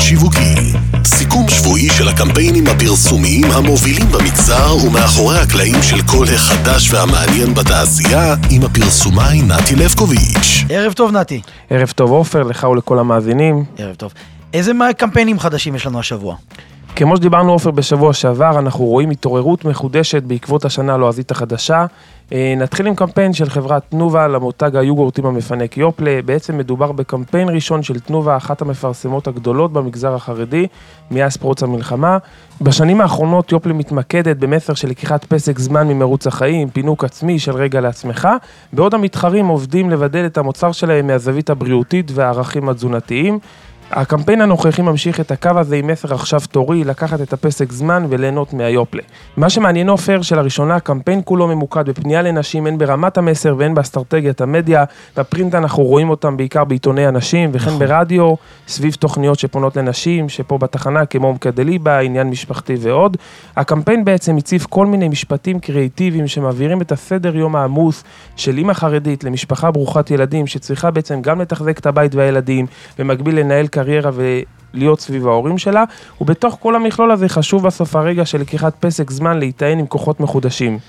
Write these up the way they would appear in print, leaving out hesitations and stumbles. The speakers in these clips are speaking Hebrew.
שיווקי, סיכום שבועי של הקמפיינים הפרסומיים המובילים במגזר ומאחורי הקלעים של כל החדש והמעניין בתעשייה, עם הפרסומאי נתי לבקוביץ'. ערב טוב נתי. ערב טוב עופר, לך ולכל המאזינים. ערב טוב. איזה קמפיינים חדשים יש לנו השבוע? כמו שדיברנו עופר בשבוע שעבר, אנחנו רואים התעוררות מחודשת בעקבות השנה הלועזית החדשה. נתחיל עם קמפיין של חברת תנובה למותג היוגורטים המפנק יופלה. בעצם מדובר בקמפיין ראשון של תנובה, אחת המפרסמות הגדולות במגזר החרדי, מאז פרוץ המלחמה. בשנים האחרונות יופלה מתמקדת במסר של לקיחת פסק זמן ממרוץ החיים, פינוק עצמי של רגע לעצמך, בעוד המתחרים עובדים לבדל את המוצר שלהם מהזווית הבריאותית והערכים התזונתיים. הקמפיין הנוכחי ממשיך את הקו הזה עם מסר עכשיו תורי, לקחת את הפסק זמן וליהנות מהיופלה. מה שמעניין עופר שלראשונה הקמפיין כולו ממוקד בפנייה לנשים, הן ברמת המסר והן באסטרטגיית המדיה. בפרינט אנחנו רואים אותם בעיקר בעיתוני הנשים וכן ברדיו, סביב תוכניות שפונות לנשים, שפה בתחנה כמו מקדליבה, עניין משפחתי ועוד. הקמפיין בעצם מציף כל מיני משפטים קריאטיביים שמעבירים את הסדר יום העמוס של אמא חרדית למשפחה ברוכת ילדים, שצריכה בעצם גם לתחזק את הבית והילדים, במקביל לנהל קריירה ולהיות סביב ההורים שלה, ובתוך כל המכלול הזה חשוב בסוף הרגע של לקיחת פסק זמן להיטען עם כוחות מחודשים.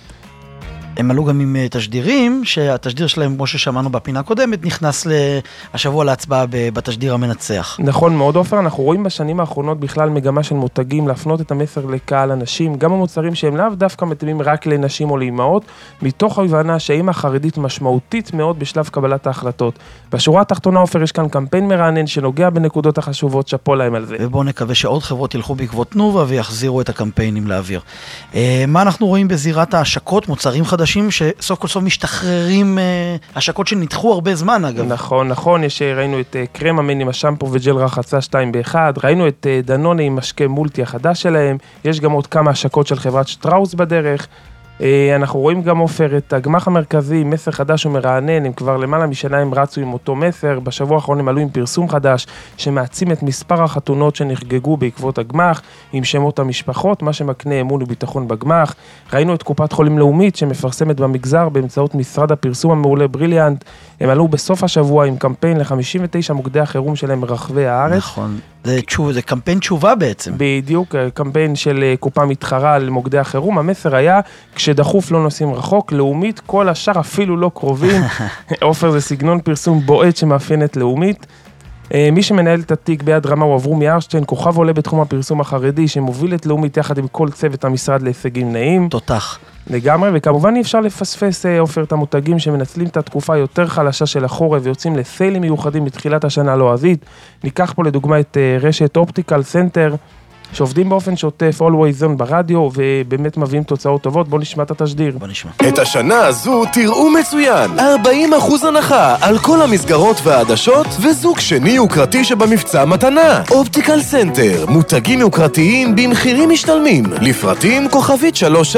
הם עלו גם עם תשדירים, שהתשדיר שלהם, כמו ששמענו בפינה הקודמת, נכנס השבוע להצבעה בתשדיר המנצח. נכון מאוד עופר, אנחנו רואים בשנים האחרונות בכלל מגמה של מותגים להפנות את המסר לקהל אנשים, גם המוצרים שהם לאו דווקא מתאימים רק לנשים או לאימהות, מתוך ההבנה שהאימא החרדית משמעותית מאוד בשלב קבלת ההחלטות. בשורה התחתונה עופר יש כאן קמפיין מרענן שנוגע בנקודות החשובות, שפו להם על זה. ובואו נקווה שעוד חברות ילכו בעקבות תנובה ויחזירו את הקמפיינים לאוויר. מה אנחנו רואים בזירת ההשקות, מוצרים חדשים שסוף כל סוף משתחררים, השקות שנדחו הרבה זמן אגב. נכון, ראינו את קרם המן עם השמפו וג'ל רחצה 2 ב-1, ראינו את דנונה עם משקה מולטי החדש שלהם, יש גם עוד כמה השקות של חברת שטראוס בדרך. אנחנו רואים גם עופר את הגמח המרכזי, מסר חדש ומרענן, הם כבר למעלה משנה הם רצו עם אותו מסר, בשבוע האחרון הם עלו עם פרסום חדש שמעצים את מספר החתונות שנחגגו בעקבות הגמח, עם שמות המשפחות, מה שמקנה אמון וביטחון בגמח. ראינו את קופת חולים לאומית שמפרסמת במגזר באמצעות משרד הפרסום המעולה בריליאנט, הם עלו בסוף השבוע עם קמפיין ל-59 מוקדי החירום שלהם ברחבי הארץ. נכון, זה קמפיין תשובה בעצם. בדיוק, קמפיין של קופה מתחרה למוקדי החירום, המסר היה כשדחוף לא נוסעים רחוק, לאומית, כל השאר אפילו לא קרובים. עופר זה סגנון פרסום בועט שמאפיין את לאומית. מי שמנהל את התיק ביד רמה הוא אברומי ארשטיין, כוכב עולה בתחום הפרסום החרדי, שמוביל את לאומית יחד עם כל צוות המשרד להישגים נעים. תותח. לגמרי, וכמובן אי אפשר לפספס עופר את המותגים שמנצלים את התקופה היותר חלשה של החורף, ויוצאים לסיילים מיוחדים מתחילת השנה הלועזית. ניקח פה לדוגמה את רשת אופטיקל סנטר, שעובדים באופן שוטף, always on ברדיו, ובאמת מביאים תוצאות טובות. בוא נשמע את התשדיר. בוא נשמע. את השנה הזו תראו מצוין, 40% הנחה על כל המסגרות והעדשות, וזוג שני יוקרתי שבמבצע מתנה. אופטיקל סנטר, מותגים יוקרתיים במחירים משתלמים, לפרטים כוכבית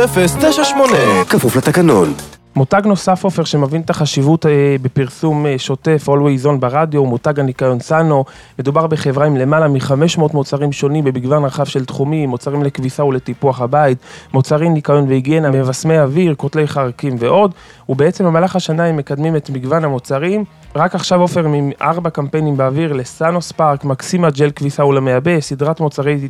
3098, כפוף לתקנון. מותג נוסף עופר שמבין את החשיבות בפרסום שוטף, always on ברדיו, מותג הניקיון סאנו. מדובר בחברה עם למעלה מ-500 מוצרים שונים במגוון רחב של תחומים, מוצרים לכביסה ולטיפוח הבית, מוצרים ניקיון והיגיינה, מבשמי אוויר, קוטלי חרקים ועוד. ובעצם במהלך השנה הם מקדמים את מגוון המוצרים. רק עכשיו עופר עם 4 קמפיינים באוויר לסאנו ספארק, מקסימה ג'ל כביסה ולמייבש, סדרת מוצרי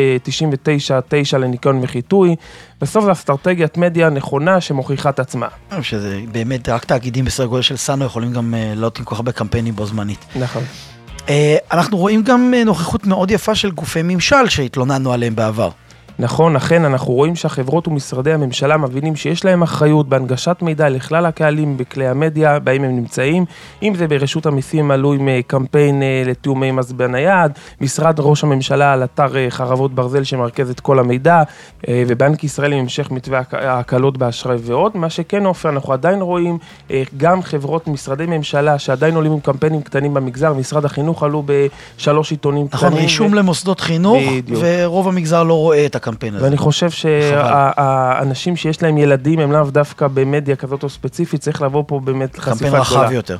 99-9 לניקיון וחיטוי. בסוף זו אסטרטגיית מדיה נכונה שמוכיחה את עצמה. שזה באמת רק תאגידים בסדר גודל של סאנו יכולים גם לעלות עם כל הרבה קמפיינים בו זמנית. נכון. אנחנו רואים גם נוכחות מאוד יפה של גופי ממשל שהתלוננו עליהם בעבר. נכון, אכן, אנחנו רואים שהחברות ומשרדי הממשלה מבינים שיש להם אחריות בהנגשת מידע לכלל הקהלים בכלי המדיה, בהם הם נמצאים, אם זה ברשות המיסים עלו עם קמפיין לתיאומי מס בנייד, משרד ראש הממשלה על אתר חרבות ברזל שמרכז את כל המידע, ובנק ישראל עם המשך מתווה ההקלות באשראי ועוד. מה שכן עופר, אנחנו עדיין רואים גם חברות משרדי ממשלה שעדיין עולים עם קמפיינים קטנים במגזר, משרד החינוך עלו ב3 עיתונים קטנים. נכון, רישום למוסדות חינוך, ורוב המגזר לא רואה את הקמפיין הזה. ואני חושב שהאנשים שיש להם ילדים הם לאו דווקא במדיה כזאת או ספציפית, צריך לבוא פה באמת חשיפה גדולה. קמפיין רחב יותר.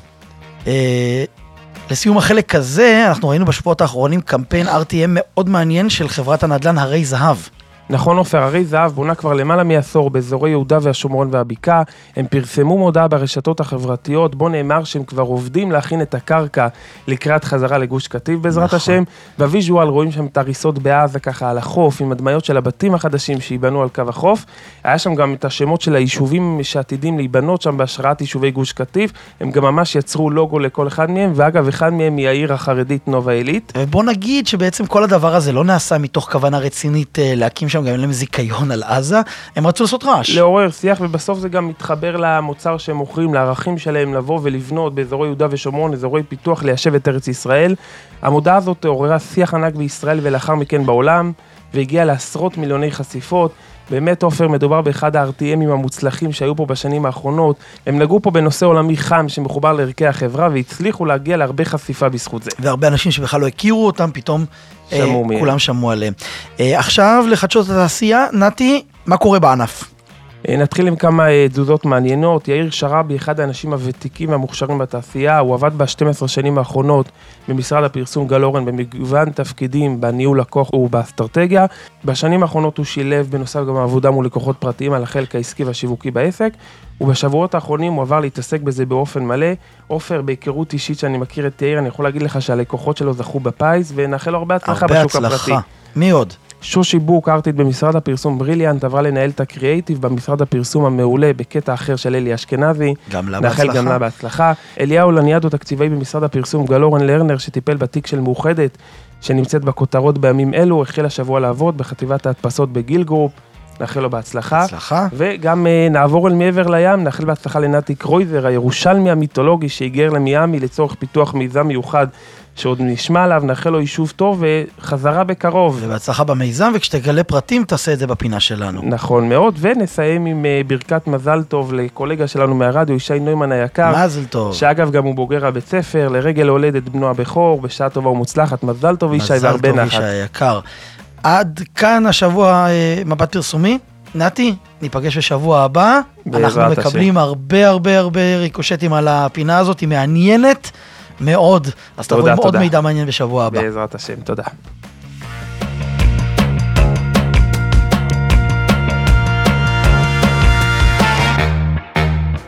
לסיום החלק הזה, אנחנו ראינו בשבועות האחרונים קמפיין RTM מאוד מעניין של חברת הנדל"ן הרי זהב. נכון, עופר, הרי זהב בונה כבר למעלה מעשור באזורי יהודה והשומרון והבקעה. הם פרסמו מודעה ברשתות החברתיות, בו נאמר שהם כבר עובדים להכין את הקרקע לקראת חזרה לגוש קטיף בעזרת השם. בוויז'ואל רואים שם את הריסות בעזה ככה על החוף, עם הדמיות של הבתים החדשים שיבנו על קו החוף. היה שם גם את השמות של היישובים שעתידים להיבנות שם בהשראת יישובי גוש קטיף. הם גם ממש יצרו לוגו לכל אחד מהם, ואגב, אחד מהם היא העיר החרדית נובה עילית. בוא נגיד שבעצם כל הדבר הזה לא נעשה מתוך כוונה רצינית להקים שם גם להם זיכיון על עזה, הם רצו לעשות רעש. לעורר שיח, ובסוף זה גם מתחבר למוצר שהם מוכרים, לערכים שלהם לבוא ולבנות באזורי יהודה ושומרון, אזורי פיתוח ליישב את ארץ ישראל. המודעה הזאת עוררה שיח ענק בישראל ולאחר מכן בעולם, והגיעה לעשרות מיליוני חשיפות. באמת, עופר, מדובר באחד ה-RTMים המוצלחים שהיו פה בשנים האחרונות. הם נגעו פה בנושא עולמי חם שמחובר לערכי החברה, והצליחו להגיע להרבה חשיפה בזכות זה. והרבה אנשים שבכלל לא הכירו אותם, פתאום כולם שמעו עליהם. עכשיו לחדשות התעשייה, נתי, מה קורה בענף? נתחיל עם כמה תזוזות מעניינות. יאיר שרבי, אחד האנשים הוותיקים והמוכשרים בתעשייה, הוא עבד ב-12 שנים האחרונות במשרד הפרסום גל אורן במגוון תפקידים בניהול לקוח ובאסטרטגיה. בשנים האחרונות הוא שילב בנוסף גם עבודה מול לקוחות פרטיים על החלק העסקי והשיווקי בעסק, ובשבועות האחרונים הוא עבר להתעסק בזה באופן מלא. עופר, בהיכרות אישית שאני מכיר את יאיר, אני יכול להגיד לך שהלקוחות שלו זכו בפיס, ונאחל לו הרבה הצלחה בשוק הפרטי. מי עוד? שושי בוק, ארטית במשרד הפרסום בריליאנט, עברה לנהל את הקריאייטיב במשרד הפרסום המעולה בקטע אחר של אלי אשכנזי. נאחל גם לה בהצלחה. אליהו לניאדו, תקציבי במשרד הפרסום גל אורן לרנר, שטיפל בתיק של מאוחדת, שנמצאת בכותרות בימים אלו, החל השבוע לעבוד בחטיבת ההדפסות בגיל גרופ. נאחל לו בהצלחה. וגם נעבור אל מעבר לים, נאחל בהצלחה לנתי קרויזר, הירושלמי המיתולוגי שהיגר למיאמי לצורך פיתוח מיזם מיוחד שעוד נשמע עליו. נאחל לו יישוב טוב וחזרה בקרוב. ובהצלחה במיזם, וכשתגלה פרטים תעשה את זה בפינה שלנו. נכון מאוד, ונסיים עם ברכת מזל טוב לקולגה שלנו מהרדיו, ישי נוימן היקר. מזל טוב. שאגב גם הוא בוגר הבית ספר, לרגל הולדת בנו הבכור, בשעה טובה ומוצלחת. מזל טוב ישי והרבה נחת. מזל טוב ישי היקר. עד כאן השבוע מבט פרסומי. נתי, ניפגש בשבוע הבא. אנחנו מקבלים הרבה ריקושטים על הפינה הזאת, היא מעניינת מאוד. אז תבואו עם עוד מידע מעניין בשבוע הבא. בעזרת השם, תודה.